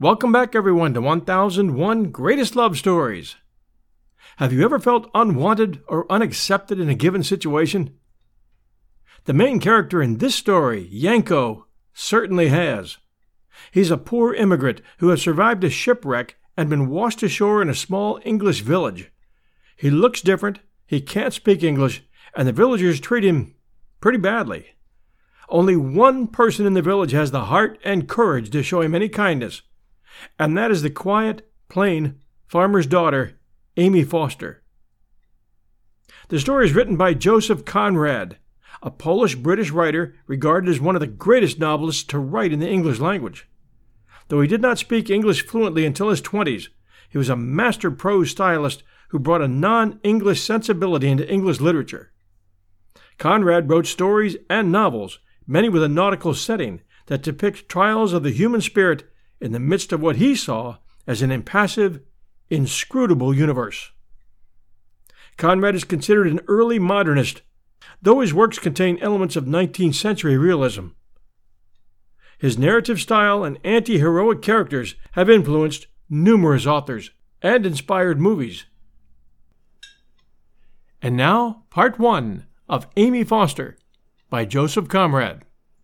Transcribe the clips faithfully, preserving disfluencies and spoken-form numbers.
Welcome back, everyone, to one thousand one Greatest Love Stories. Have you ever felt unwanted or unaccepted in a given situation? The main character in this story, Yanko, certainly has. He's a poor immigrant who has survived a shipwreck and been washed ashore in a small English village. He looks different, he can't speak English, and the villagers treat him pretty badly. Only one person in the village has the heart and courage to show him any kindness, and that is the quiet, plain farmer's daughter, Amy Foster. The story is written by Joseph Conrad, a Polish-British writer regarded as one of the greatest novelists to write in the English language. Though he did not speak English fluently until his twenties, he was a master prose stylist who brought a non-English sensibility into English literature. Conrad wrote stories and novels, many with a nautical setting, that depict trials of the human spirit in the midst of what he saw as an impassive, inscrutable universe. Conrad is considered an early modernist, though his works contain elements of nineteenth century realism. His narrative style and anti-heroic characters have influenced numerous authors and inspired movies. And now, part one of Amy Foster by Joseph Conrad.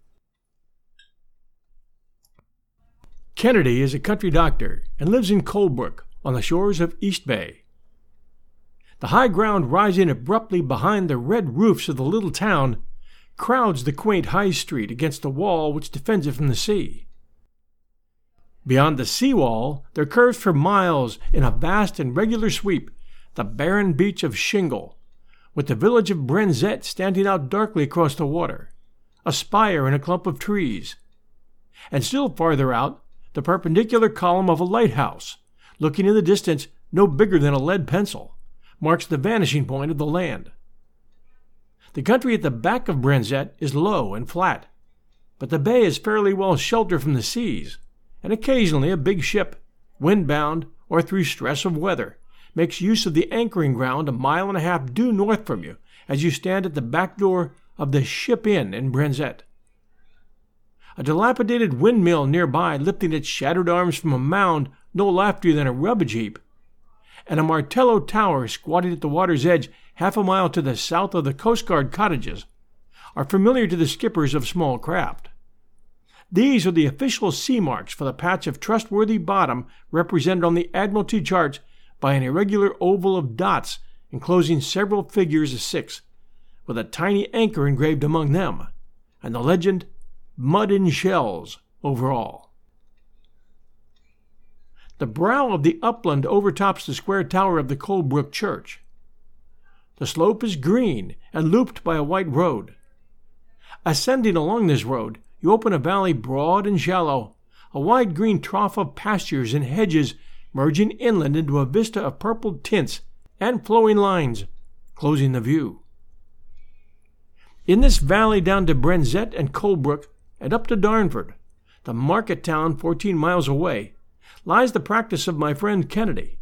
Kennedy is a country doctor and lives in Colebrook on the shores of East Bay. The high ground rising abruptly behind the red roofs of the little town crowds the quaint high street against the wall which defends it from the sea. Beyond the seawall, there curves for miles in a vast and regular sweep the barren beach of shingle, with the village of Brenzett standing out darkly across the water, a spire in a clump of trees. And still farther out, the perpendicular column of a lighthouse, looking in the distance no bigger than a lead pencil, marks the vanishing point of the land. The country at the back of Brenzett is low and flat, but the bay is fairly well sheltered from the seas, and occasionally a big ship, windbound or through stress of weather, makes use of the anchoring ground a mile and a half due north from you as you stand at the back door of the Ship Inn in Brenzett. A dilapidated windmill nearby lifting its shattered arms from a mound no loftier than a rubbish heap, and a Martello tower squatting at the water's edge half a mile to the south of the Coast Guard cottages, are familiar to the skippers of small craft. These are the official sea marks for the patch of trustworthy bottom represented on the Admiralty charts by an irregular oval of dots enclosing several figures of six, with a tiny anchor engraved among them, and the legend, "Mud and Shells," over all. The brow of the upland overtops the square tower of the Colebrook Church. The slope is green and looped by a white road. Ascending along this road, you open a valley broad and shallow, a wide green trough of pastures and hedges merging inland into a vista of purple tints and flowing lines, closing the view. In this valley down to Brenzett and Colebrook and up to Darnford, the market town fourteen miles away, lies the practice of my friend Kennedy.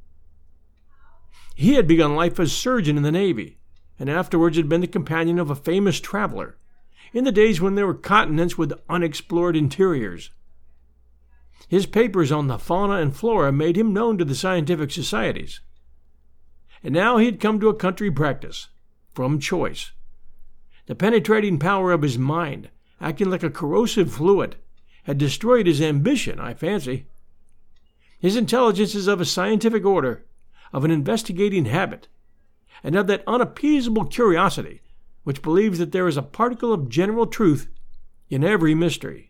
He had begun life as surgeon in the Navy, and afterwards had been the companion of a famous traveler, in the days when there were continents with unexplored interiors. His papers on the fauna and flora made him known to the scientific societies. And now he had come to a country practice, from choice. The penetrating power of his mind, acting like a corrosive fluid, had destroyed his ambition, I fancy. His intelligence is of a scientific order, of an investigating habit, and of that unappeasable curiosity which believes that there is a particle of general truth in every mystery.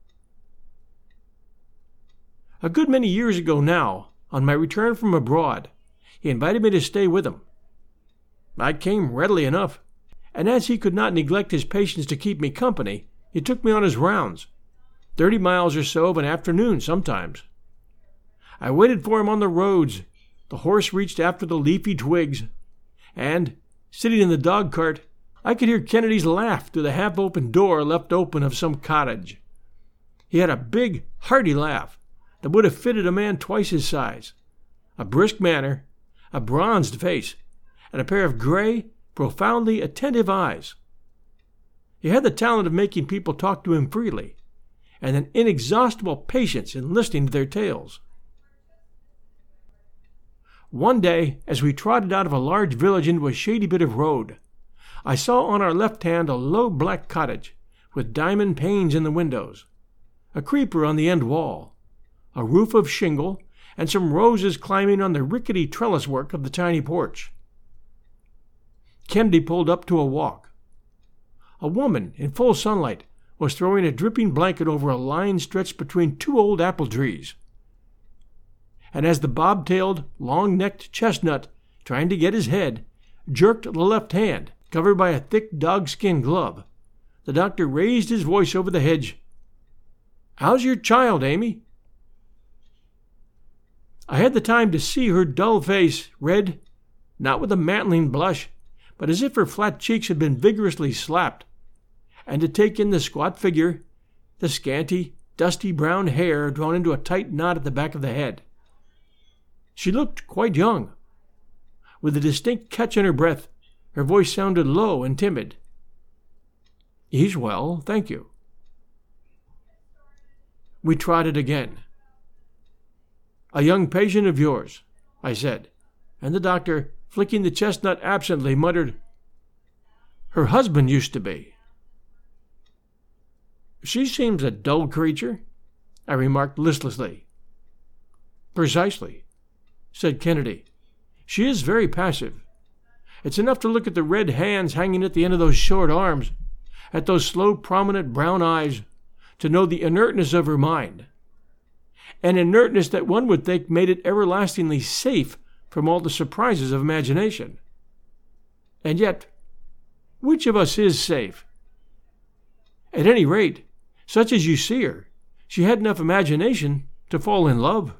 A good many years ago now, on my return from abroad, he invited me to stay with him. I came readily enough, and as he could not neglect his patients to keep me company, he took me on his rounds, thirty miles or so of an afternoon sometimes. I waited for him on the roads, the horse reached after the leafy twigs, and, sitting in the dog-cart, I could hear Kennedy's laugh through the half-open door left open of some cottage. He had a big, hearty laugh that would have fitted a man twice his size, a brisk manner, a bronzed face, and a pair of gray, profoundly attentive eyes. He had the talent of making people talk to him freely, and an inexhaustible patience in listening to their tales. One day, as we trotted out of a large village into a shady bit of road, I saw on our left hand a low black cottage with diamond panes in the windows, a creeper on the end wall, a roof of shingle, and some roses climbing on the rickety trellis work of the tiny porch. Kennedy pulled up to a walk. A woman in full sunlight was throwing a dripping blanket over a line stretched between two old apple trees. And as the bob-tailed, long-necked chestnut, trying to get his head, jerked the left hand, covered by a thick dogskin glove, the doctor raised his voice over the hedge. "How's your child, Amy?" I had the time to see her dull face, red, not with a mantling blush, but as if her flat cheeks had been vigorously slapped, and to take in the squat figure, the scanty, dusty brown hair drawn into a tight knot at the back of the head. She looked quite young. With a distinct catch in her breath, her voice sounded low and timid. "He's well, thank you." We trotted again. "A young patient of yours," I said, and the doctor, flicking the chestnut absently, muttered, "Her husband used to be." "She seems a dull creature," I remarked listlessly. "Precisely," said Kennedy. "She is very passive. It's enough to look at the red hands hanging at the end of those short arms, at those slow, prominent brown eyes, to know the inertness of her mind. An inertness that one would think made it everlastingly safe from all the surprises of imagination. And yet, which of us is safe? At any rate, such as you see her, she had enough imagination to fall in love.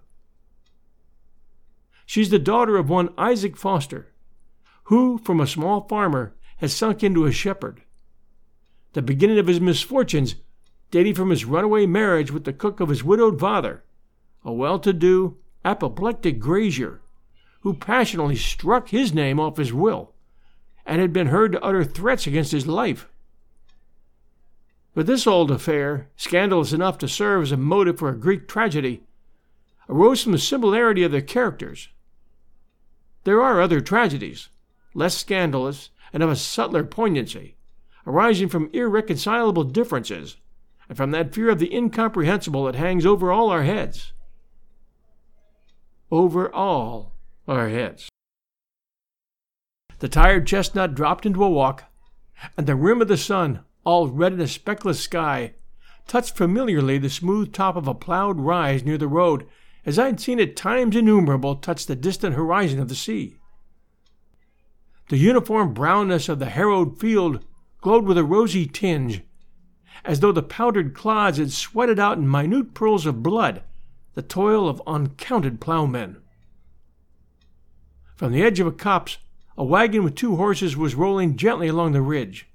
She's the daughter of one Isaac Foster, who, from a small farmer, has sunk into a shepherd. The beginning of his misfortunes dating from his runaway marriage with the cook of his widowed father, a well-to-do, apoplectic grazier, who passionately struck his name off his will, and had been heard to utter threats against his life. But this old affair, scandalous enough to serve as a motive for a Greek tragedy, arose from the similarity of their characters. There are other tragedies, less scandalous and of a subtler poignancy, arising from irreconcilable differences, and from that fear of the incomprehensible that hangs over all our heads. Over all our heads. The tired chestnut dropped into a walk, and the rim of the sun, all red in a speckless sky, touched familiarly the smooth top of a plowed rise near the road, as I had seen it times innumerable touch the distant horizon of the sea. The uniform brownness of the harrowed field glowed with a rosy tinge, as though the powdered clods had sweated out in minute pearls of blood the toil of uncounted plowmen. From the edge of a copse, a wagon with two horses was rolling gently along the ridge.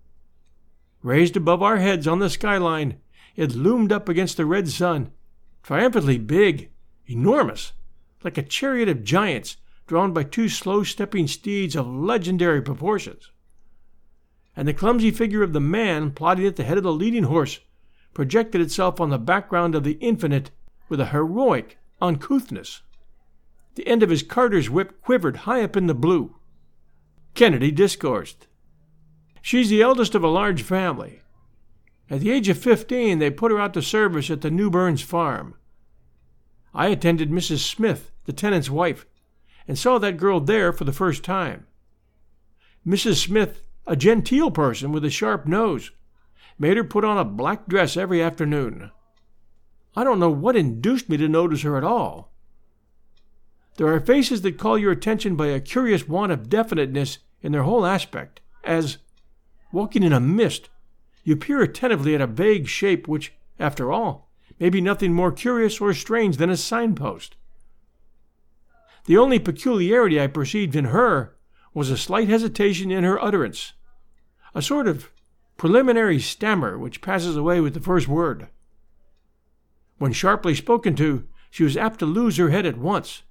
Raised above our heads on the skyline, it loomed up against the red sun, triumphantly big, enormous, like a chariot of giants drawn by two slow-stepping steeds of legendary proportions. And the clumsy figure of the man plodding at the head of the leading horse projected itself on the background of the infinite with a heroic uncouthness. The end of his carter's whip quivered high up in the blue. Kennedy discoursed. "She's the eldest of a large family. At the age of fifteen, they put her out to service at the New Burns farm. I attended Missus Smith, the tenant's wife, and saw that girl there for the first time. Missus Smith, a genteel person with a sharp nose, made her put on a black dress every afternoon. I don't know what induced me to notice her at all. There are faces that call your attention by a curious want of definiteness in their whole aspect, as, walking in a mist, you peer attentively at a vague shape which, after all, may be nothing more curious or strange than a signpost. The only peculiarity I perceived in her was a slight hesitation in her utterance, a sort of preliminary stammer which passes away with the first word. When sharply spoken to, she was apt to lose her head at once.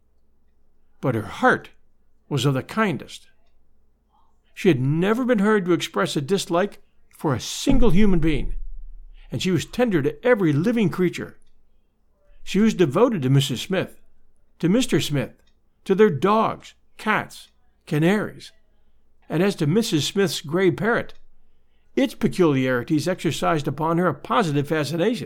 But her heart was of the kindest. She had never been heard to express a dislike for a single human being, and she was tender to every living creature. She was devoted to Missus Smith, to Mister Smith, to their dogs, cats, canaries, and as to Missus Smith's gray parrot, its peculiarities exercised upon her a positive fascination.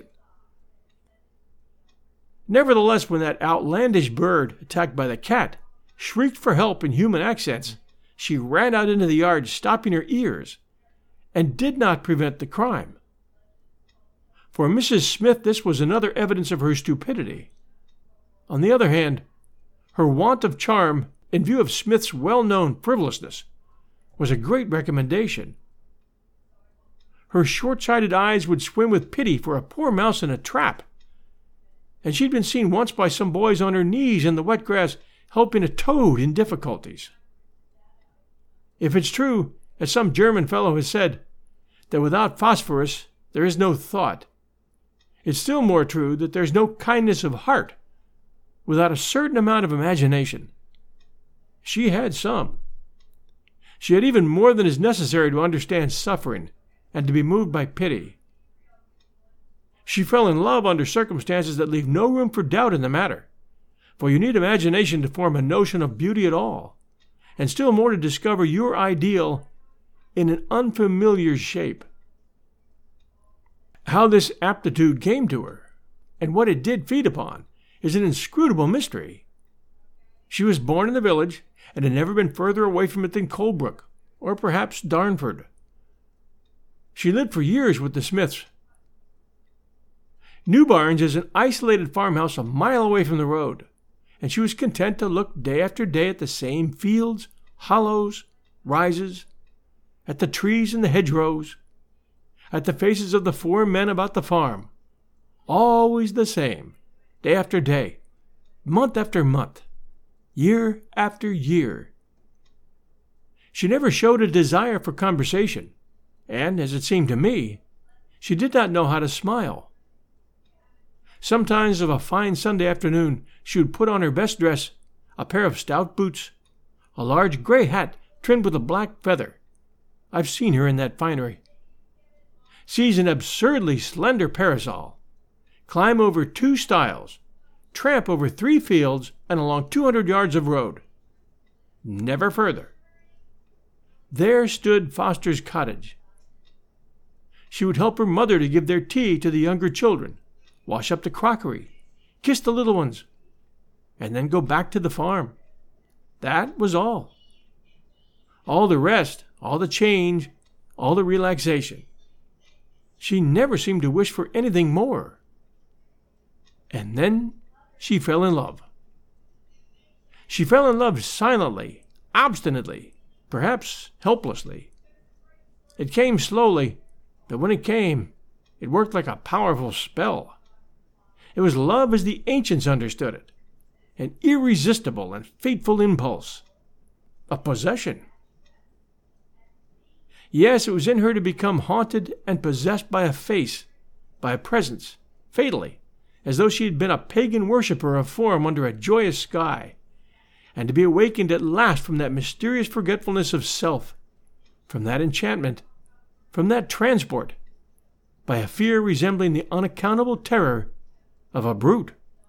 Nevertheless, when that outlandish bird, attacked by the cat, shrieked for help in human accents, she ran out into the yard, stopping her ears, and did not prevent the crime. For Missus Smith, this was another evidence of her stupidity. On the other hand, her want of charm, in view of Smith's well-known frivolousness, was a great recommendation. Her short-sighted eyes would swim with pity for a poor mouse in a trap, and she'd been seen once by some boys on her knees in the wet grass helping a toad in difficulties. If it's true, as some German fellow has said, that without phosphorus there is no thought, it's still more true that there's no kindness of heart without a certain amount of imagination. She had some. She had even more than is necessary to understand suffering and to be moved by pity. She fell in love under circumstances that leave no room for doubt in the matter, for you need imagination to form a notion of beauty at all, and still more to discover your ideal in an unfamiliar shape. How this aptitude came to her, and what it did feed upon, is an inscrutable mystery. She was born in the village, and had never been further away from it than Colebrook, or perhaps Darnford. She lived for years with the Smiths. New Barns is an isolated farmhouse a mile away from the road, and she was content to look day after day at the same fields, hollows, rises, at the trees and the hedgerows, at the faces of the four men about the farm, always the same, day after day, month after month, year after year. She never showed a desire for conversation, and, as it seemed to me, she did not know how to smile. Sometimes of a fine Sunday afternoon she would put on her best dress, a pair of stout boots, a large gray hat trimmed with a black feather. I've seen her in that finery. Seize an absurdly slender parasol, climb over two stiles, tramp over three fields and along two hundred yards of road. Never further. There stood Foster's cottage. She would help her mother to give their tea to the younger children, wash up the crockery, kiss the little ones, and then go back to the farm. That was all. All the rest, all the change, all the relaxation. She never seemed to wish for anything more. And then she fell in love. She fell in love silently, obstinately, perhaps helplessly. It came slowly, but when it came, it worked like a powerful spell. It was love as the ancients understood it, an irresistible and fateful impulse, a possession. Yes, it was in her to become haunted and possessed by a face, by a presence, fatally, as though she had been a pagan worshipper of form under a joyous sky, and to be awakened at last from that mysterious forgetfulness of self, from that enchantment, from that transport, by a fear resembling the unaccountable terror of a brute.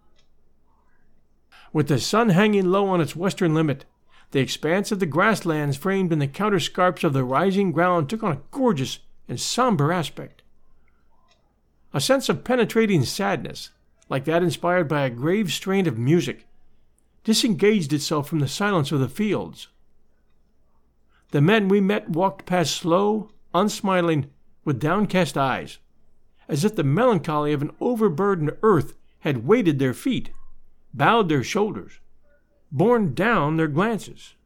With the sun hanging low on its western limit, the expanse of the grasslands framed in the counterscarps of the rising ground took on a gorgeous and somber aspect. A sense of penetrating sadness, like that inspired by a grave strain of music, disengaged itself from the silence of the fields. The men we met walked past slow, unsmiling, with downcast eyes, as if the melancholy of an overburdened earth had weighted their feet, bowed their shoulders, borne down their glances.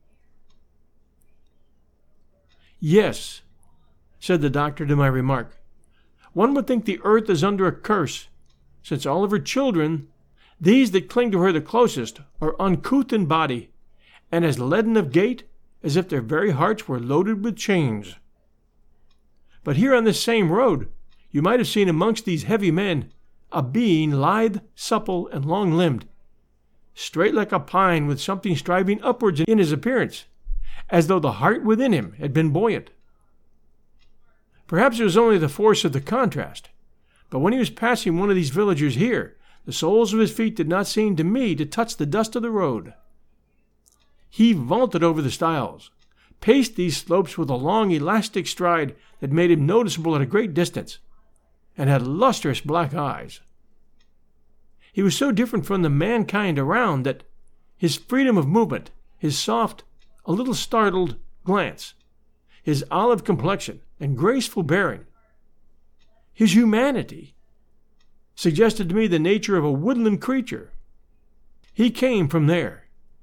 Yes, said the doctor to my remark, one would think the earth is under a curse, since all of her children, these that cling to her the closest, are uncouth in body, and as leaden of gait as if their very hearts were loaded with chains. But here on this same road, you might have seen amongst these heavy men a being lithe, supple, and long-limbed, straight like a pine, with something striving upwards in his appearance, as though the heart within him had been buoyant. Perhaps it was only the force of the contrast, but when he was passing one of these villagers here, the soles of his feet did not seem to me to touch the dust of the road. He vaulted over the stiles, paced these slopes with a long elastic stride that made him noticeable at a great distance, and had lustrous black eyes. He was so different from the mankind around that his freedom of movement, his soft, a little startled glance, his olive complexion and graceful bearing, his humanity, suggested to me the nature of a woodland creature. He came from there.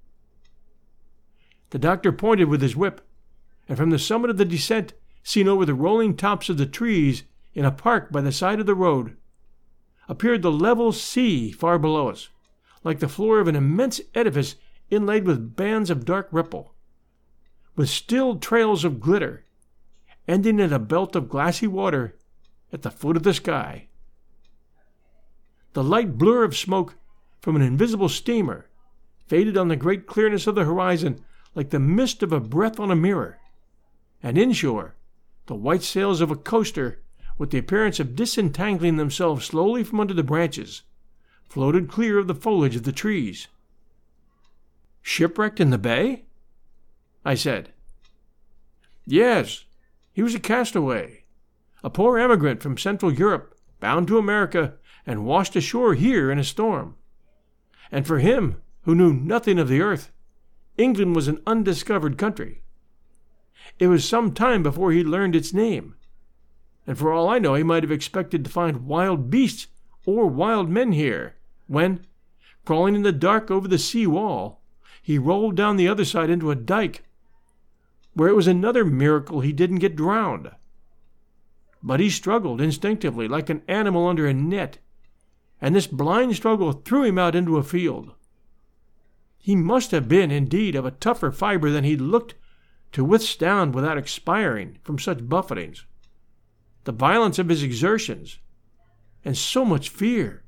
The doctor pointed with his whip, and from the summit of the descent, seen over the rolling tops of the trees in a park by the side of the road, appeared the level sea far below us, like the floor of an immense edifice inlaid with bands of dark ripple, with still trails of glitter, ending in a belt of glassy water at the foot of the sky. The light blur of smoke from an invisible steamer faded on the great clearness of the horizon like the mist of a breath on a mirror, and inshore, the white sails of a coaster, with the appearance of disentangling themselves slowly from under the branches, floated clear of the foliage of the trees. "Shipwrecked in the bay?" I said. "Yes, he was a castaway, a poor emigrant from Central Europe, bound to America, and washed ashore here in a storm. And for him, who knew nothing of the earth, England was an undiscovered country. It was some time before he learned its name, and for all I know he might have expected to find wild beasts or wild men here, when, crawling in the dark over the sea wall, he rolled down the other side into a dike, where it was another miracle he didn't get drowned. But he struggled instinctively like an animal under a net, and this blind struggle threw him out into a field. He must have been, indeed, of a tougher fiber than he looked to withstand without expiring from such buffetings, the violence of his exertions, and so much fear.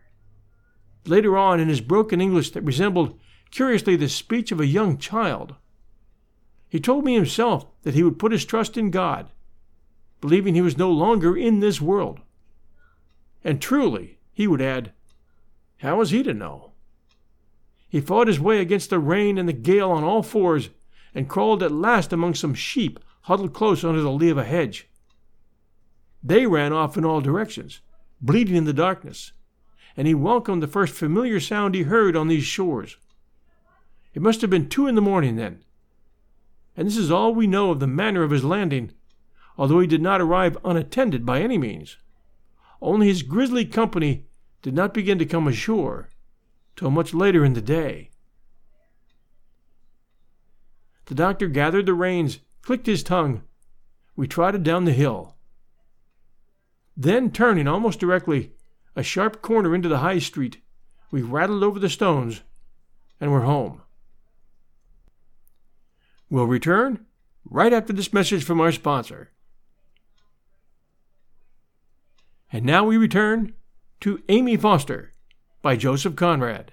Later on, in his broken English that resembled curiously the speech of a young child, he told me himself that he would put his trust in God, believing he was no longer in this world. And truly, he would add, how was he to know? He fought his way against the rain and the gale on all fours, and crawled at last among some sheep huddled close under the lee of a hedge. They ran off in all directions, bleating in the darkness, and he welcomed the first familiar sound he heard on these shores. It must have been two in the morning then, and this is all we know of the manner of his landing, although he did not arrive unattended by any means. Only his grisly company did not begin to come ashore till much later in the day. The doctor gathered the reins, clicked his tongue. We trotted down the hill. Then, turning almost directly a sharp corner into the high street, we rattled over the stones and were home. We'll return right after this message from our sponsor. And now we return to Amy Foster by Joseph Conrad.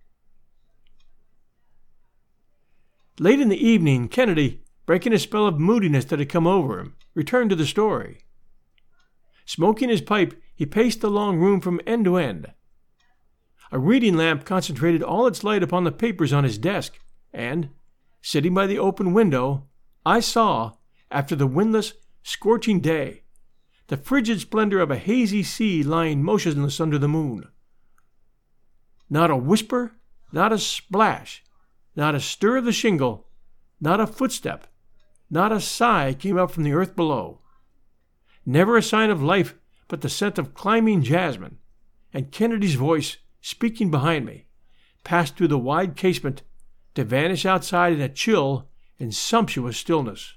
Late in the evening, Kennedy, breaking a spell of moodiness that had come over him, returned to the story. Smoking his pipe, he paced the long room from end to end. A reading lamp concentrated all its light upon the papers on his desk, and, sitting by the open window, I saw, after the windless, scorching day, the frigid splendor of a hazy sea lying motionless under the moon. Not a whisper, not a splash, not a stir of the shingle, not a footstep, not a sigh came up from the earth below. Never a sign of life but the scent of climbing jasmine, and Kennedy's voice, speaking behind me, passed through the wide casement to vanish outside in a chill and sumptuous stillness.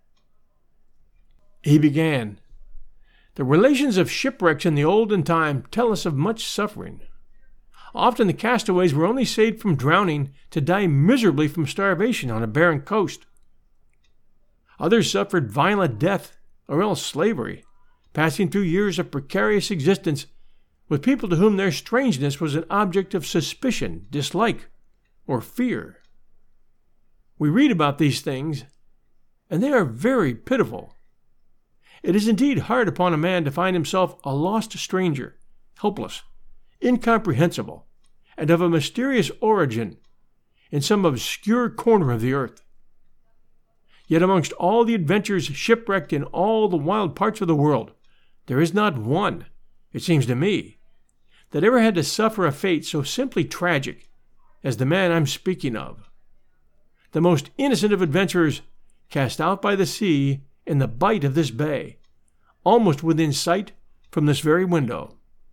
He began. The relations of shipwrecks in the olden time tell us of much suffering. Often the castaways were only saved from drowning to die miserably from starvation on a barren coast. Others suffered violent death or else slavery, passing through years of precarious existence with people to whom their strangeness was an object of suspicion, dislike, or fear. We read about these things, and they are very pitiful. It is indeed hard upon a man to find himself a lost stranger, helpless, incomprehensible, and of a mysterious origin in some obscure corner of the earth. Yet amongst all the adventures shipwrecked in all the wild parts of the world, there is not one, it seems to me, that ever had to suffer a fate so simply tragic as the man I'm speaking of. The most innocent of adventurers cast out by the sea in the bight of this bay, almost within sight from this very window.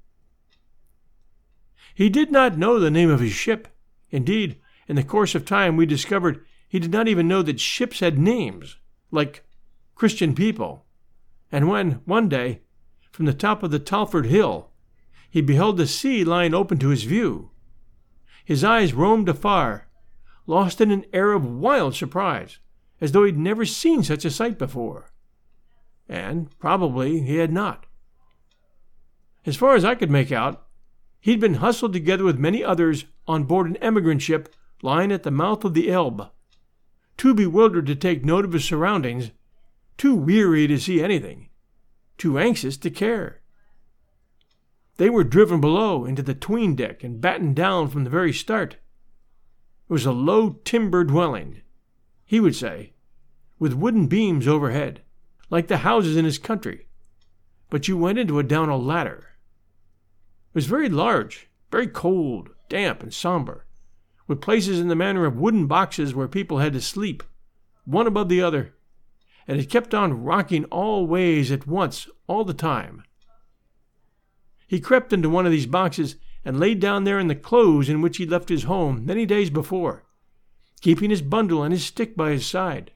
He did not know the name of his ship. Indeed, in the course of time we discovered he did not even know that ships had names, like Christian people. And when, one day, from the top of the Talford Hill, he beheld the sea lying open to his view, his eyes roamed afar, lost in an air of wild surprise, as though he'd never seen such a sight before. And probably he had not. As far as I could make out, he'd been hustled together with many others on board an emigrant ship lying at the mouth of the Elbe, too bewildered to take note of his surroundings, too weary to see anything, too anxious to care. They were driven below into the 'tween deck and battened down from the very start. It was a low timber dwelling, he would say, with wooden beams overhead, like the houses in his country, but you went into it down a ladder. It was very large, very cold, damp, and somber, with places in the manner of wooden boxes where people had to sleep, one above the other, and it kept on rocking all ways at once all the time. He crept into one of these boxes and laid down there in the clothes in which he left his home many days before, keeping his bundle and his stick by his side.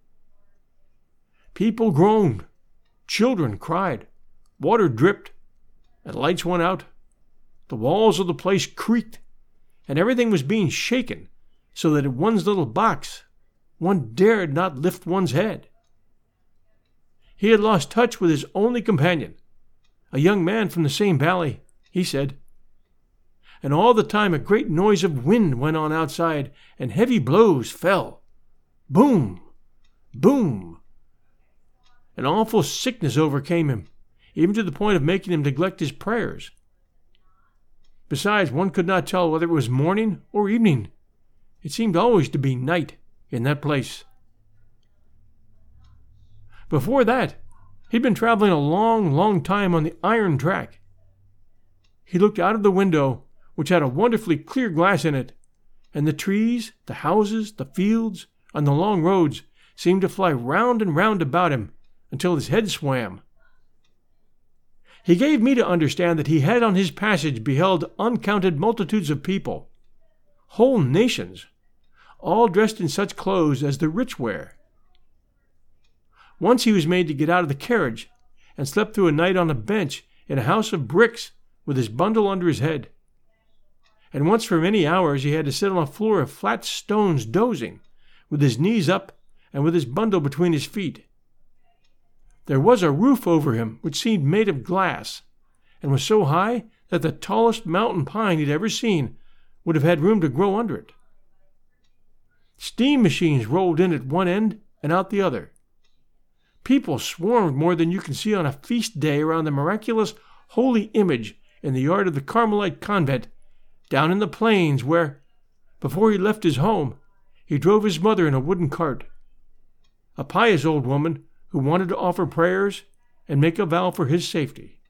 People groaned, children cried, water dripped, and lights went out. The walls of the place creaked, and everything was being shaken so that in one's little box one dared not lift one's head. He had lost touch with his only companion, a young man from the same valley, he said. And all the time a great noise of wind went on outside, and heavy blows fell. Boom! Boom! An awful sickness overcame him, even to the point of making him neglect his prayers. Besides, one could not tell whether it was morning or evening. It seemed always to be night in that place. Before that, he'd been traveling a long, long time on the iron track. He looked out of the window, which had a wonderfully clear glass in it, and the trees, the houses, the fields, and the long roads seemed to fly round and round about him until his head swam. He gave me to understand that he had on his passage beheld uncounted multitudes of people, whole nations, all dressed in such clothes as the rich wear. Once he was made to get out of the carriage and slept through a night on a bench in a house of bricks with his bundle under his head. And once for many hours he had to sit on a floor of flat stones dozing, with his knees up and with his bundle between his feet. There was a roof over him which seemed made of glass, and was so high that the tallest mountain pine he'd ever seen would have had room to grow under it. Steam machines rolled in at one end and out the other. People swarmed more than you can see on a feast day around the miraculous holy image in the yard of the Carmelite convent down in the plains where, before he left his home, he drove his mother in a wooden cart. A pious old woman who wanted to offer prayers and make a vow for his safety.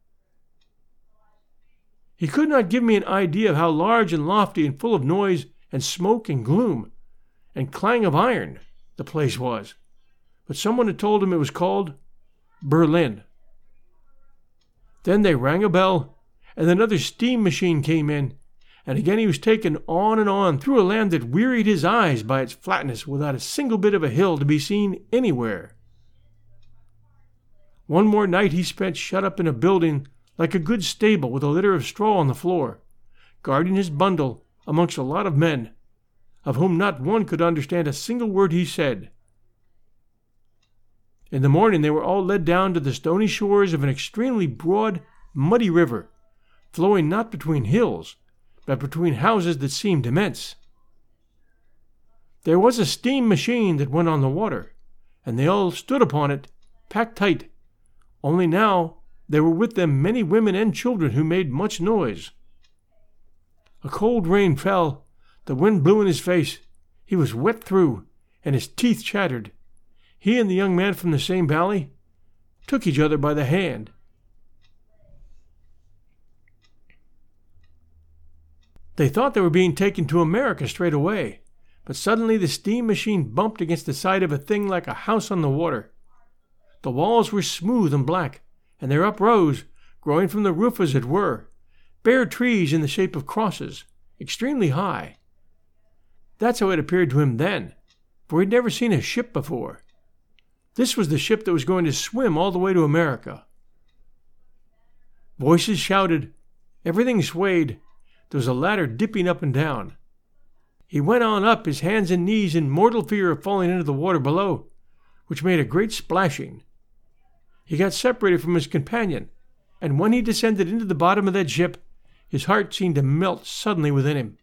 He could not give me an idea of how large and lofty and full of noise and smoke and gloom and clang of iron the place was, but someone had told him it was called Berlin. Then they rang a bell, and another steam machine came in, and again he was taken on and on through a land that wearied his eyes by its flatness without a single bit of a hill to be seen anywhere. One more night he spent shut up in a building like a good stable with a litter of straw on the floor, guarding his bundle amongst a lot of men, of whom not one could understand a single word he said. In the morning they were all led down to the stony shores of an extremely broad, muddy river, flowing not between hills, but between houses that seemed immense. There was a steam machine that went on the water, and they all stood upon it, packed tight, only now there were with them many women and children who made much noise. A cold rain fell, the wind blew in his face, he was wet through, and his teeth chattered. He and the young man from the same valley took each other by the hand. They thought they were being taken to America straight away, but suddenly the steam machine bumped against the side of a thing like a house on the water. The walls were smooth and black, and there uprose, growing from the roof as it were, bare trees in the shape of crosses, extremely high. That's how it appeared to him then, for he'd never seen a ship before. This was the ship that was going to swim all the way to America. Voices shouted. Everything swayed. There was a ladder dipping up and down. He went on up, his hands and knees in mortal fear of falling into the water below, which made a great splashing. He got separated from his companion, and when he descended into the bottom of that ship, his heart seemed to melt suddenly within him.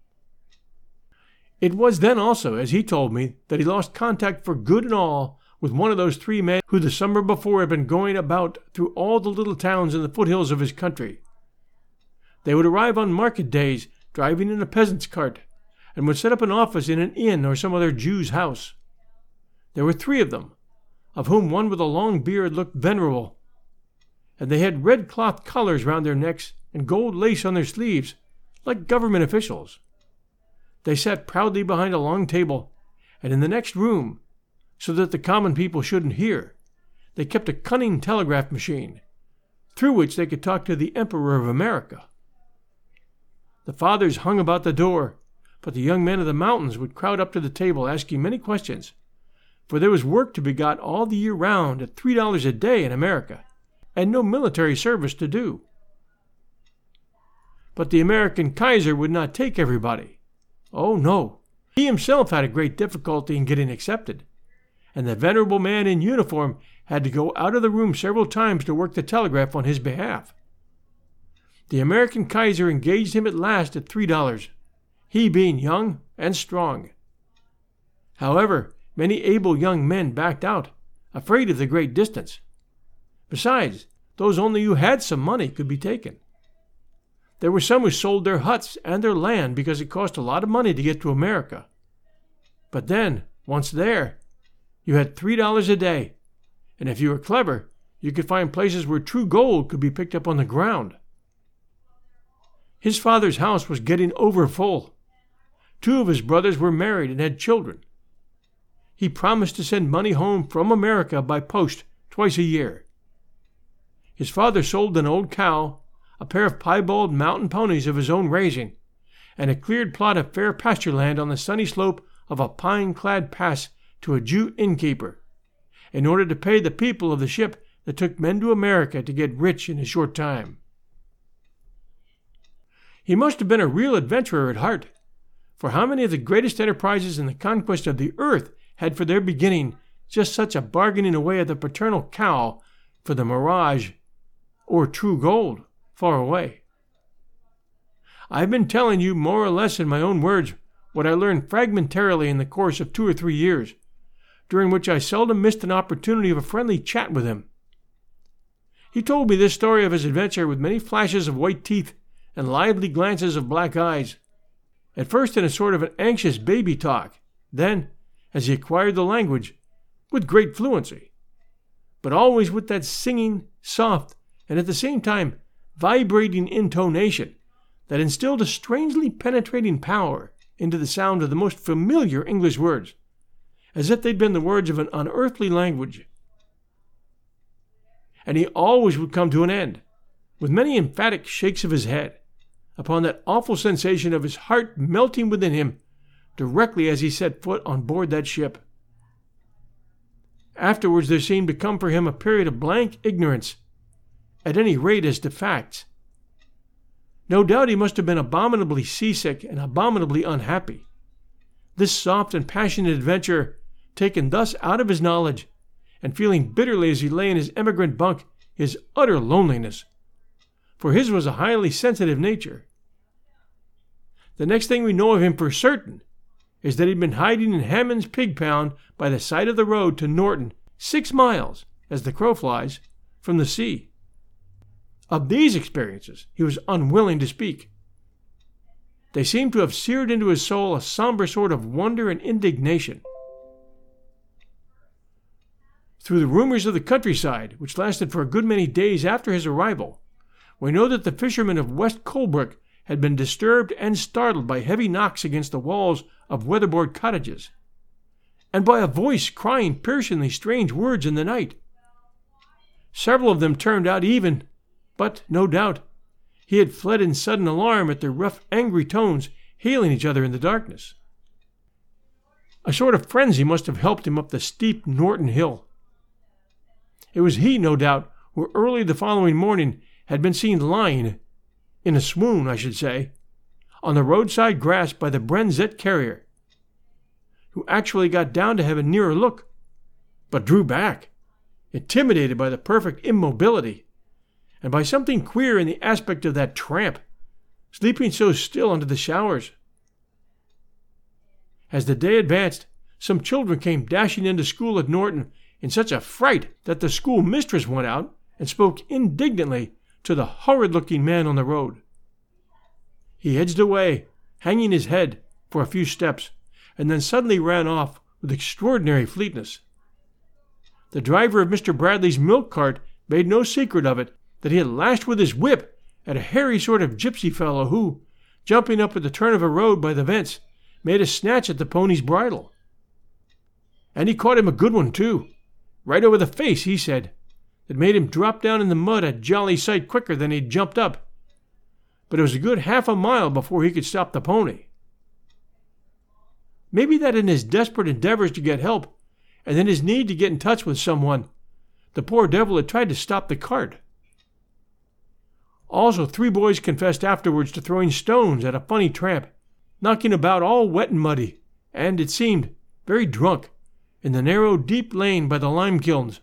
It was then also, as he told me, that he lost contact for good and all with one of those three men who the summer before had been going about through all the little towns in the foothills of his country. They would arrive on market days, driving in a peasant's cart, and would set up an office in an inn or some other Jew's house. There were three of them, of whom one with a long beard looked venerable, and they had red cloth collars round their necks and gold lace on their sleeves, like government officials. They sat proudly behind a long table, and in the next room, so that the common people shouldn't hear, they kept a cunning telegraph machine, through which they could talk to the Emperor of America. The fathers hung about the door, but the young men of the mountains would crowd up to the table asking many questions, for there was work to be got all the year round at three dollars a day in America, and no military service to do. But the American Kaiser would not take everybody. Oh, no. He himself had a great difficulty in getting accepted, and the venerable man in uniform had to go out of the room several times to work the telegraph on his behalf. The American Kaiser engaged him at last at three dollars, he being young and strong. However, many able young men backed out, afraid of the great distance. Besides, those only who had some money could be taken. There were some who sold their huts and their land because it cost a lot of money to get to America. But then, once there, you had three dollars a day, and if you were clever, you could find places where true gold could be picked up on the ground. His father's house was getting over full. Two of his brothers were married and had children. He promised to send money home from America by post twice a year. His father sold an old cow, a pair of piebald mountain ponies of his own raising, and a cleared plot of fair pasture land on the sunny slope of a pine-clad pass to a Jew innkeeper, in order to pay the people of the ship that took men to America to get rich in a short time. He must have been a real adventurer at heart, for how many of the greatest enterprises in the conquest of the earth had for their beginning just such a bargaining away of the paternal cow for the mirage or true gold far away? I've been telling you more or less in my own words what I learned fragmentarily in the course of two or three years, during which I seldom missed an opportunity of a friendly chat with him. He told me this story of his adventure with many flashes of white teeth and lively glances of black eyes, at first in a sort of an anxious baby talk, then, as he acquired the language, with great fluency, but always with that singing, soft, and at the same time vibrating intonation that instilled a strangely penetrating power into the sound of the most familiar English words, as if they'd been the words of an unearthly language. And he always would come to an end, with many emphatic shakes of his head, upon that awful sensation of his heart melting within him directly as he set foot on board that ship. Afterwards there seemed to come for him a period of blank ignorance, at any rate as to facts. No doubt he must have been abominably seasick and abominably unhappy. This soft and passionate adventurer, taken thus out of his knowledge, and feeling bitterly as he lay in his emigrant bunk his utter loneliness, for his was a highly sensitive nature. The next thing we know of him for certain is that he'd been hiding in Hammond's pig pound by the side of the road to Norton, six miles, as the crow flies, from the sea. Of these experiences he was unwilling to speak. They seemed to have seared into his soul a somber sort of wonder and indignation. Through the rumors of the countryside, which lasted for a good many days after his arrival, we know that the fishermen of West Colebrook had been disturbed and startled by heavy knocks against the walls of weatherboard cottages, and by a voice crying piercingly strange words in the night. Several of them turned out even, but, no doubt, he had fled in sudden alarm at their rough, angry tones hailing each other in the darkness. A sort of frenzy must have helped him up the steep Norton Hill. It was he, no doubt, who early the following morning had been seen lying, in a swoon, I should say, on the roadside grass by the Brenzett carrier, who actually got down to have a nearer look, but drew back, intimidated by the perfect immobility, and by something queer in the aspect of that tramp, sleeping so still under the showers. As the day advanced, some children came dashing into school at Norton in such a fright that the school mistress went out and spoke indignantly to the horrid-looking man on the road. He edged away, hanging his head, for a few steps, and then suddenly ran off with extraordinary fleetness. The driver of Mister Bradley's milk cart made no secret of it that he had lashed with his whip at a hairy sort of gypsy fellow who, jumping up at the turn of a road by the vents, made a snatch at the pony's bridle. And he caught him a good one, too, right over the face, he said, that made him drop down in the mud a jolly sight quicker than he'd jumped up. But it was a good half a mile before he could stop the pony. Maybe that in his desperate endeavors to get help, and in his need to get in touch with someone, the poor devil had tried to stop the cart. Also, three boys confessed afterwards to throwing stones at a funny tramp, knocking about all wet and muddy, and, it seemed, very drunk, in the narrow, deep lane by the lime kilns.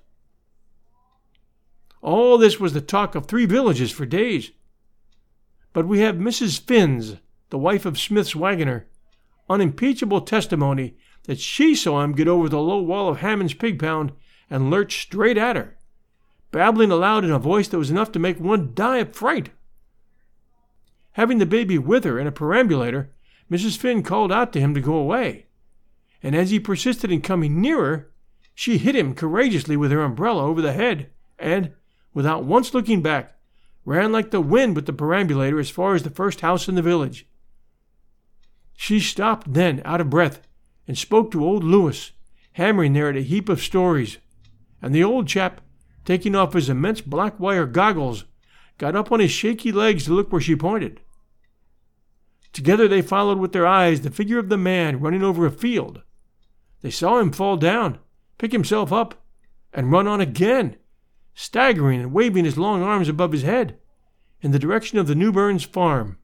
All this was the talk of three villages for days. But we have Missus Finns, the wife of Smith's wagoner, unimpeachable testimony that she saw him get over the low wall of Hammond's pig pound and lurch straight at her, babbling aloud in a voice that was enough to make one die of fright. Having the baby with her in a perambulator, Missus Finn called out to him to go away, and as he persisted in coming nearer, she hit him courageously with her umbrella over the head, and, without once looking back, ran like the wind with the perambulator as far as the first house in the village. She stopped then, out of breath, and spoke to old Lewis, hammering there at a heap of stories, and the old chap, taking off his immense black wire goggles, got up on his shaky legs to look where she pointed. Together they followed with their eyes the figure of the man running over a field. They saw him fall down, pick himself up, and run on again, staggering and waving his long arms above his head, in the direction of the Newburns' farm.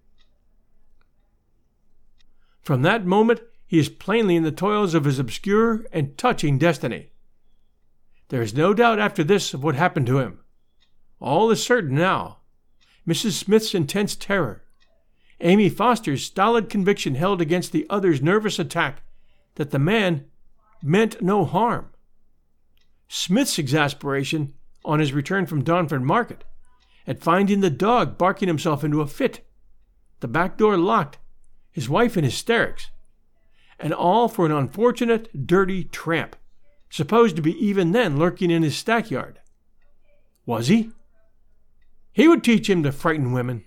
From that moment he is plainly in the toils of his obscure and touching destiny. There is no doubt after this of what happened to him. All is certain now. Missus Smith's intense terror, Amy Foster's stolid conviction held against the other's nervous attack that the man meant no harm, Smith's exasperation on his return from Darnford Market at finding the dog barking himself into a fit, the back door locked, his wife in hysterics, and all for an unfortunate, dirty tramp, supposed to be even then lurking in his stackyard. Was he? He would teach him to frighten women.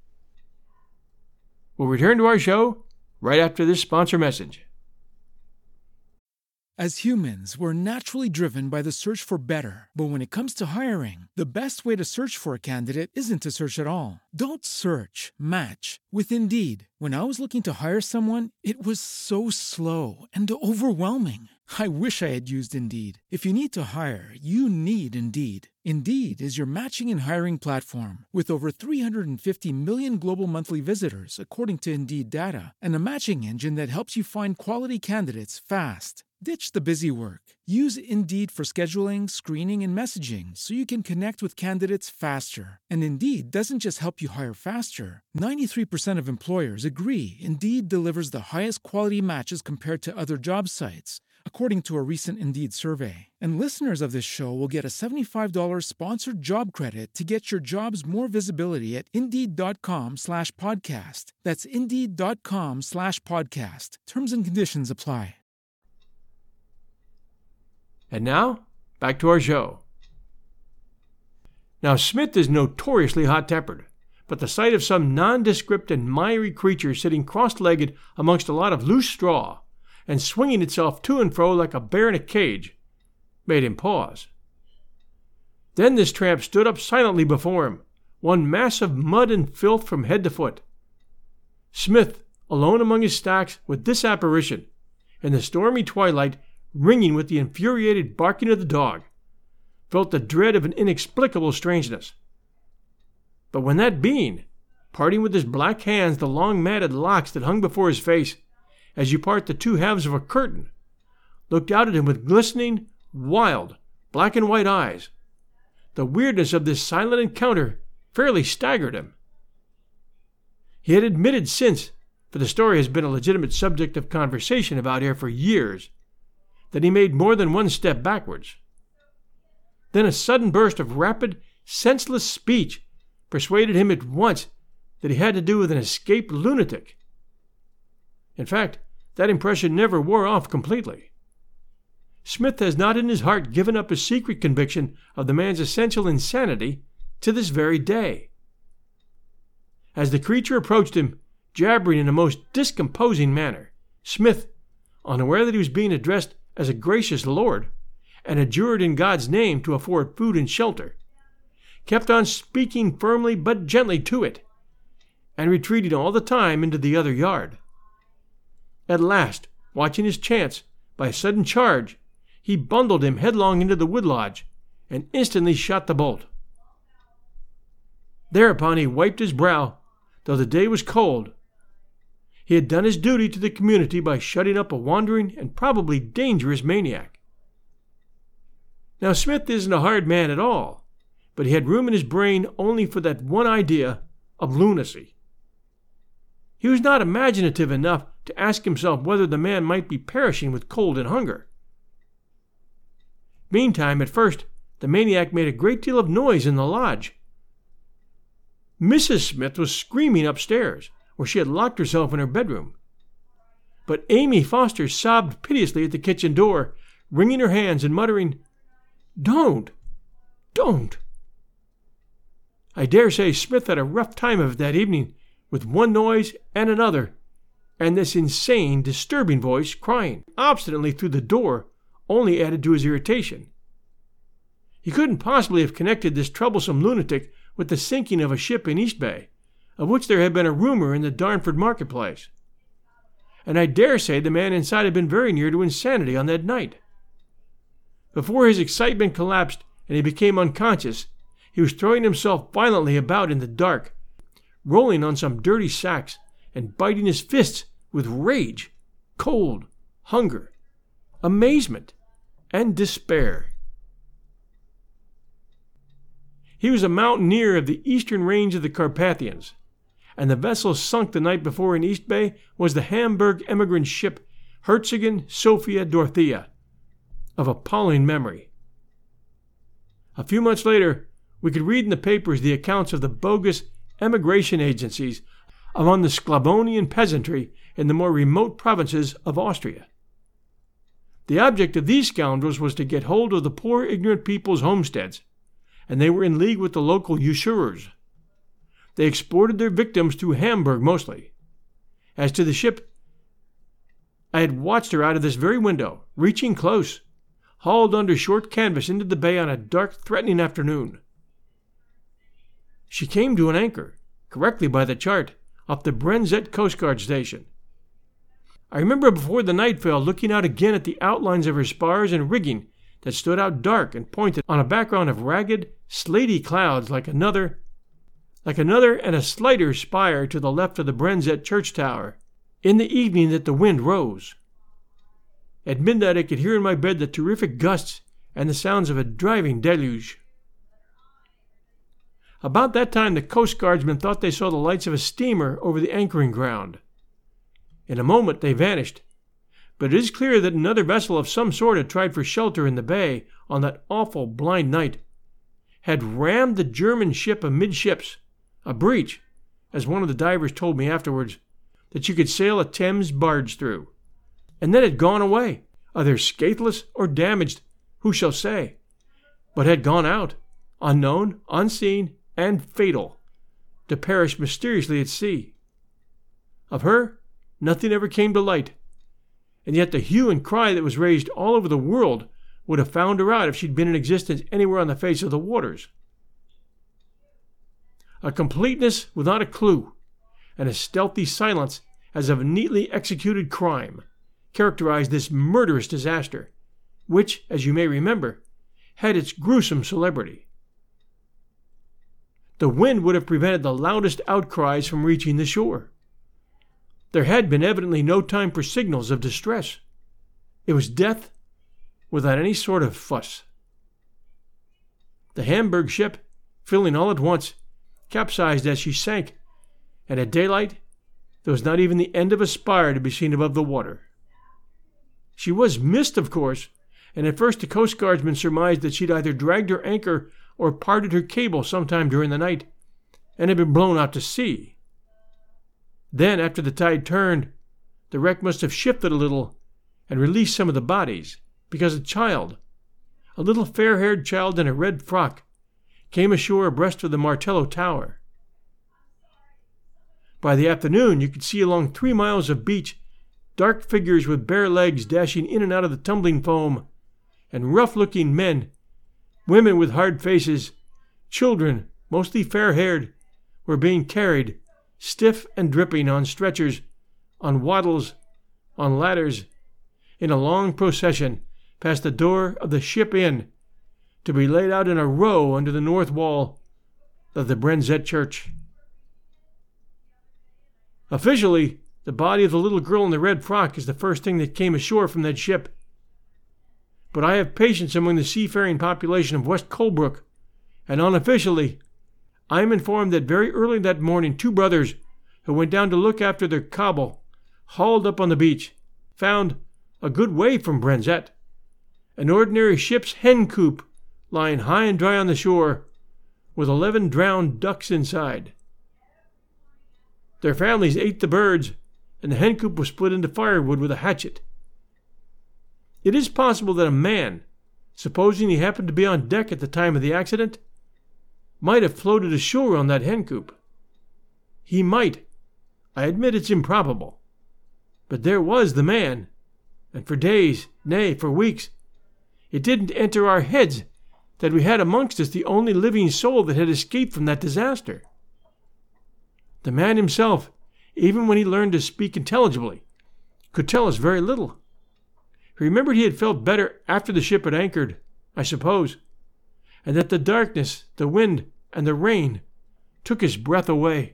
We'll return to our show right after this sponsor message. As humans, we're naturally driven by the search for better. But when it comes to hiring, the best way to search for a candidate isn't to search at all. Don't search, match with Indeed. When I was looking to hire someone, it was so slow and overwhelming. I wish I had used Indeed. If you need to hire, you need Indeed. Indeed is your matching and hiring platform with over three hundred fifty million global monthly visitors, according to Indeed data, and a matching engine that helps you find quality candidates fast. Ditch the busy work. Use Indeed for scheduling, screening, and messaging so you can connect with candidates faster. And Indeed doesn't just help you hire faster. ninety-three percent of employers agree Indeed delivers the highest quality matches compared to other job sites, according to a recent Indeed survey. And listeners of this show will get a seventy-five dollars sponsored job credit to get your jobs more visibility at Indeed.com slash podcast. That's Indeed.com slash podcast. Terms and conditions apply. And now, back to our show. Now, Smith is notoriously hot-tempered, but the sight of some nondescript and miry creature sitting cross-legged amongst a lot of loose straw and swinging itself to and fro like a bear in a cage made him pause. Then this tramp stood up silently before him, one mass of mud and filth from head to foot. Smith, alone among his stacks with this apparition, in the stormy twilight ringing with the infuriated barking of the dog, felt the dread of an inexplicable strangeness. But when that being, parting with his black hands the long matted locks that hung before his face, as you part the two halves of a curtain, looked out at him with glistening, wild, black and white eyes, the weirdness of this silent encounter fairly staggered him. He had admitted since, for the story has been a legitimate subject of conversation about here for years, that he made more than one step backwards. Then a sudden burst of rapid, senseless speech persuaded him at once that he had to do with an escaped lunatic. In fact, that impression never wore off completely. Smith has not in his heart given up his secret conviction of the man's essential insanity to this very day. As the creature approached him, jabbering in a most discomposing manner, Smith, unaware that he was being addressed as a gracious lord, and adjured in God's name to afford food and shelter, kept on speaking firmly but gently to it, and retreating all the time into the other yard. At last, watching his chance, by a sudden charge, he bundled him headlong into the wood lodge, and instantly shot the bolt. Thereupon he wiped his brow, though the day was cold. He had done his duty to the community by shutting up a wandering and probably dangerous maniac. Now, Smith isn't a hard man at all, but he had room in his brain only for that one idea of lunacy. He was not imaginative enough to ask himself whether the man might be perishing with cold and hunger. Meantime, at first, the maniac made a great deal of noise in the lodge. Missus Smith was screaming upstairs, where she had locked herself in her bedroom. But Amy Foster sobbed piteously at the kitchen door, wringing her hands and muttering, "Don't! Don't!" I dare say Smith had a rough time of it that evening, with one noise and another, and this insane, disturbing voice crying obstinately through the door only added to his irritation. He couldn't possibly have connected this troublesome lunatic with the sinking of a ship in East Bay, of which there had been a rumor in the Darnford marketplace. And I dare say the man inside had been very near to insanity on that night. Before his excitement collapsed and he became unconscious, he was throwing himself violently about in the dark, rolling on some dirty sacks and biting his fists with rage, cold, hunger, amazement, and despair. He was a mountaineer of the eastern range of the Carpathians, and the vessel sunk the night before in East Bay was the Hamburg emigrant ship Herzegovina Sophia Dorothea, of appalling memory. A few months later, we could read in the papers the accounts of the bogus emigration agencies among the Sclavonian peasantry in the more remote provinces of Austria. The object of these scoundrels was to get hold of the poor ignorant people's homesteads, and they were in league with the local usurers. They exported their victims through Hamburg mostly. As to the ship, I had watched her out of this very window, reaching close, hauled under short canvas into the bay on a dark, threatening afternoon. She came to an anchor, correctly by the chart, off the Brenzett Coast Guard station. I remember before the night fell looking out again at the outlines of her spars and rigging that stood out dark and pointed on a background of ragged, slaty clouds like another, like another and a slighter spire to the left of the Brenzett church tower, in the evening that the wind rose. At midnight I could hear in my bed the terrific gusts and the sounds of a driving deluge. About that time the Coast Guardsmen thought they saw the lights of a steamer over the anchoring ground. In a moment they vanished, but it is clear that another vessel of some sort had tried for shelter in the bay on that awful blind night, had rammed the German ship amidships, a breach, as one of the divers told me afterwards, that you could sail a Thames barge through, and then had gone away, either scatheless or damaged, who shall say, but had gone out, unknown, unseen, and fatal, to perish mysteriously at sea. Of her, nothing ever came to light, and yet the hue and cry that was raised all over the world would have found her out if she'd been in existence anywhere on the face of the waters. A completeness without a clue, and a stealthy silence as of a neatly executed crime, characterized this murderous disaster, which, as you may remember, had its gruesome celebrity. The wind would have prevented the loudest outcries from reaching the shore. There had been evidently no time for signals of distress. It was death without any sort of fuss. The Hamburg ship, filling all at once, capsized as she sank, and at daylight there was not even the end of a spire to be seen above the water. She was missed, of course, and at first the Coast Guardsmen surmised that she'd either dragged her anchor or parted her cable sometime during the night, and had been blown out to sea. Then, after the tide turned, the wreck must have shifted a little and released some of the bodies, because a child, a little fair-haired child in a red frock, came ashore abreast of the Martello Tower. By the afternoon, you could see along three miles of beach dark figures with bare legs dashing in and out of the tumbling foam, and rough-looking men, women with hard faces, children, mostly fair-haired, were being carried, stiff and dripping, on stretchers, on wattles, on ladders, in a long procession past the door of the Ship Inn, to be laid out in a row under the north wall of the Brenzett Church. Officially, the body of the little girl in the red frock is the first thing that came ashore from that ship. But I have patients among the seafaring population of West Colebrook, and unofficially, I am informed that very early that morning two brothers, who went down to look after their cobble, hauled up on the beach, found, a good way from Brenzett, an ordinary ship's hen coop lying high and dry on the shore, with eleven drowned ducks inside. Their families ate the birds, and the hen coop was split into firewood with a hatchet. It is possible that a man, supposing he happened to be on deck at the time of the accident, might have floated ashore on that hen coop. He might. I admit it's improbable. But there was the man, and for days, nay, for weeks, it didn't enter our heads that we had amongst us the only living soul that had escaped from that disaster. The man himself, even when he learned to speak intelligibly, could tell us very little. He remembered he had felt better after the ship had anchored, I suppose, and that the darkness, the wind, and the rain took his breath away.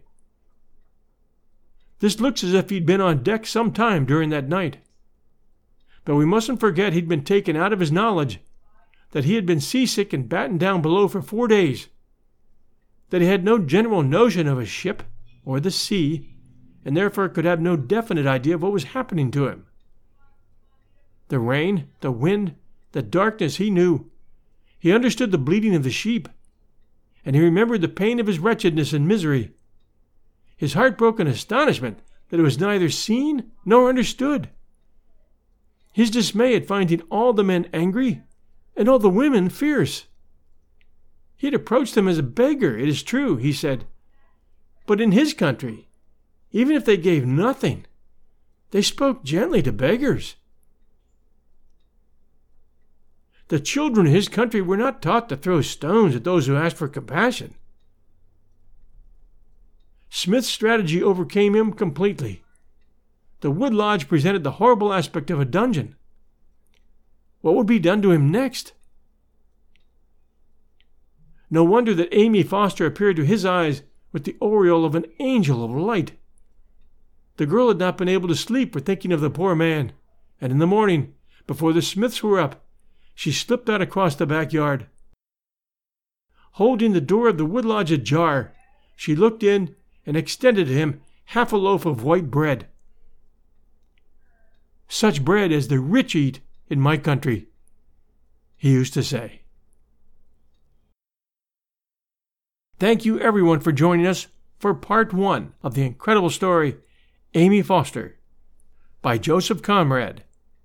This looks as if he'd been on deck some time during that night. But we mustn't forget he'd been taken out of his knowledge, that he had been seasick and battened down below for four days, that he had no general notion of a ship or the sea, and therefore could have no definite idea of what was happening to him. The rain, the wind, the darkness he knew. He understood the bleating of the sheep, and he remembered the pain of his wretchedness and misery, his heartbroken astonishment that it was neither seen nor understood, his dismay at finding all the men angry and all the women fierce. He had approached them as a beggar, it is true, he said, but in his country, even if they gave nothing, they spoke gently to beggars. The children in his country were not taught to throw stones at those who asked for compassion. Smith's strategy overcame him completely. The wood lodge presented the horrible aspect of a dungeon. What would be done to him next? No wonder that Amy Foster appeared to his eyes with the aureole of an angel of light. The girl had not been able to sleep for thinking of the poor man, and in the morning, before the Smiths were up, she slipped out across the backyard. Holding the door of the wood lodge ajar, she looked in and extended to him half a loaf of white bread. such bread as the rich eat in my country, he used to say. Thank you everyone for joining us for part one of the incredible story Amy Foster by Joseph Conrad.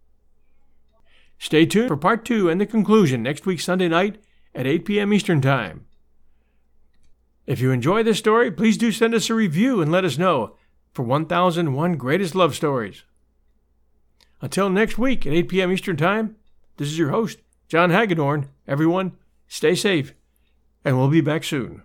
Stay tuned for part two and the conclusion next week Sunday night at eight p.m. Eastern Time. If you enjoy this story, please do send us a review and let us know for one thousand one Greatest Love Stories. Until next week at eight p.m. Eastern Time, this is your host, John Hagedorn. Everyone, stay safe, and we'll be back soon.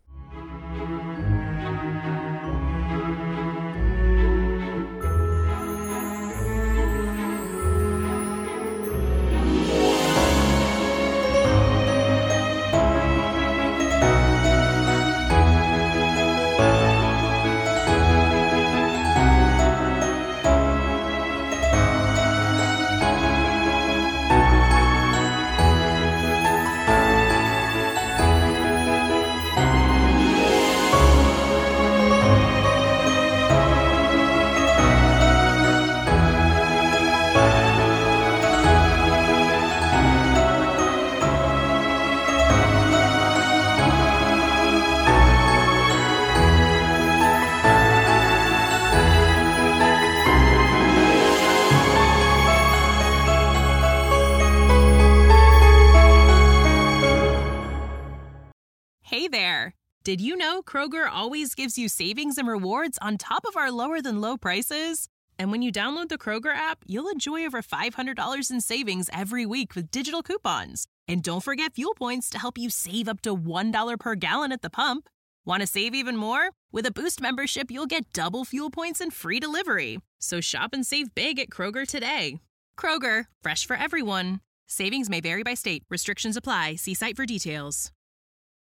Hey there! Did you know Kroger always gives you savings and rewards on top of our lower-than-low prices? And when you download the Kroger app, you'll enjoy over five hundred dollars in savings every week with digital coupons. And don't forget fuel points to help you save up to one dollar per gallon at the pump. Want to save even more? With a Boost membership, you'll get double fuel points and free delivery. So shop and save big at Kroger today. Kroger, fresh for everyone. Savings may vary by state. Restrictions apply. See site for details.